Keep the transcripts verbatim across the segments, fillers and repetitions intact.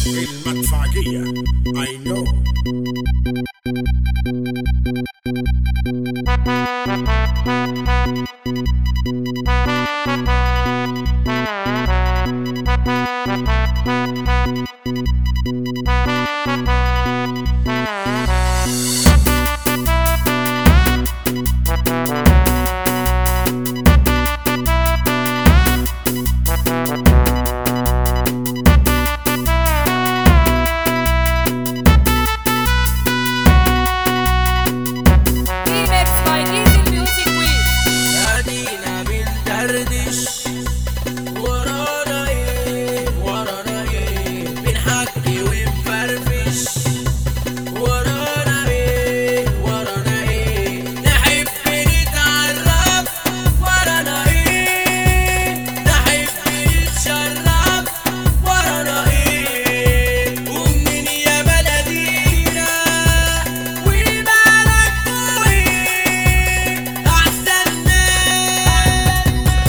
المدفعجية I know. ورانا ايه ورانا ايه بنحكي ونفرفش. ورانا ايه ورانا ايه نحب نتعرف. ورانا ايه نحب نتشرف. ورانا ايه ومنين يا بلدينا ومالكوا ايه احسن ناس.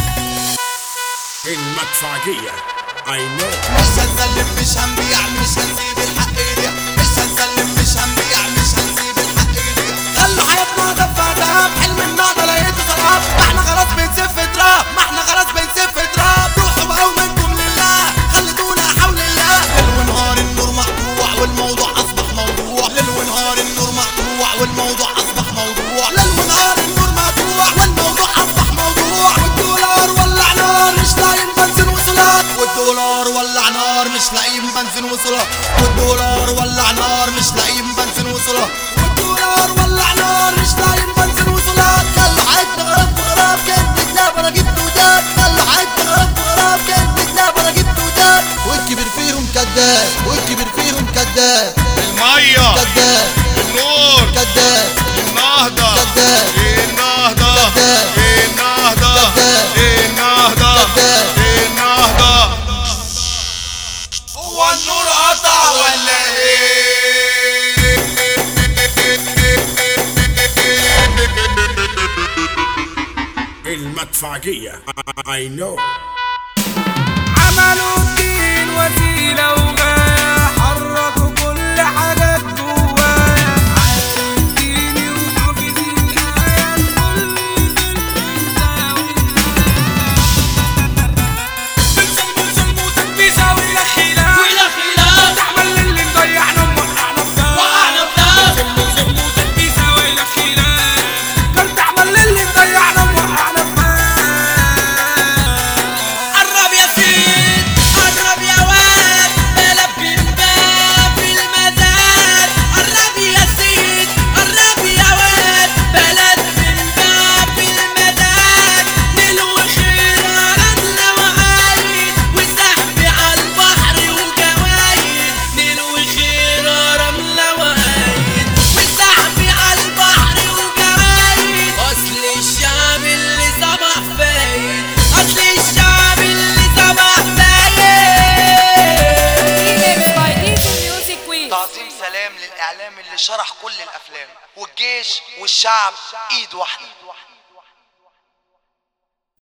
المدفعجية I know. مش هنسلم مش هنبيع مش هنسيب الحق يضيع. مش هنسلم مش هنبيع مش هنسيب الحق يضيع. خلوا حياتنا دفع دهب حلم النهضة لقيته سراب. ما احنا خلاص بنسف تراب ما احنا خلاص بنسف تراب. روحوا بقى ومنكم لله خلدونا حول الله. ليل ونهار النور مقطوع والموضوع اصبح موضوع. ليل ونهار النور مقطوع والموضوع اصبح موضوع. ليل ونهار النور مقطوع والموضوع اصبح موضوع. والدولار ولع نار مش لاقيين بنزين وصولات. والدولار ولع نار مش لاقيين بنزين وصولات. والدولار ولع نار مش لاقيين بنزين وصولات. والدولار ولع نار مش لاقيين بنزين وصولات. خلوا حياتنا غراب وغراب كان كتاب انا جبت وداد. خلوا حياتنا غراب وغراب كان كتاب انا جبت وداد. والكبير فيهم كداب والكبير فيهم كداب. المية كداب النور كداب النهضة كداب النهضة كداب النهضة كداب النهضة كداب. النهضة. هو النور قطع ولا ايه؟ المدفعجية I know. عملوا الدين وسيلة وغاية حركوا كل حاجة جوايا. عارف ديني وحافظ الآية الكل بنسلموا تكبيسة وإلى خلاف وإلى خلاف. تعمل اللي مضيعنا وموقعنا في دار وقعنا في دار. بنسلموا تكبيسة وإلى خلاف. كان تعمل اللي مضيعنا وموقعنا في دار. قرب يا سيد قرب يا واد بلا بنباب في المزاد. قرب يا سيد قرب يا واد بلا بنباب في المزاد. نلوي خير رملة وعايد وسحب عالبحر وجوايد. نلوي خير رملة وعايد وسحب عالبحر وجوايد. اصل الشعب اللي صبح فايد اصل الشعب اللي صبح فايد. تعظيم سلام للإعلام اللي شرح كل الأفلام. والجيش والشعب إيد واحدة.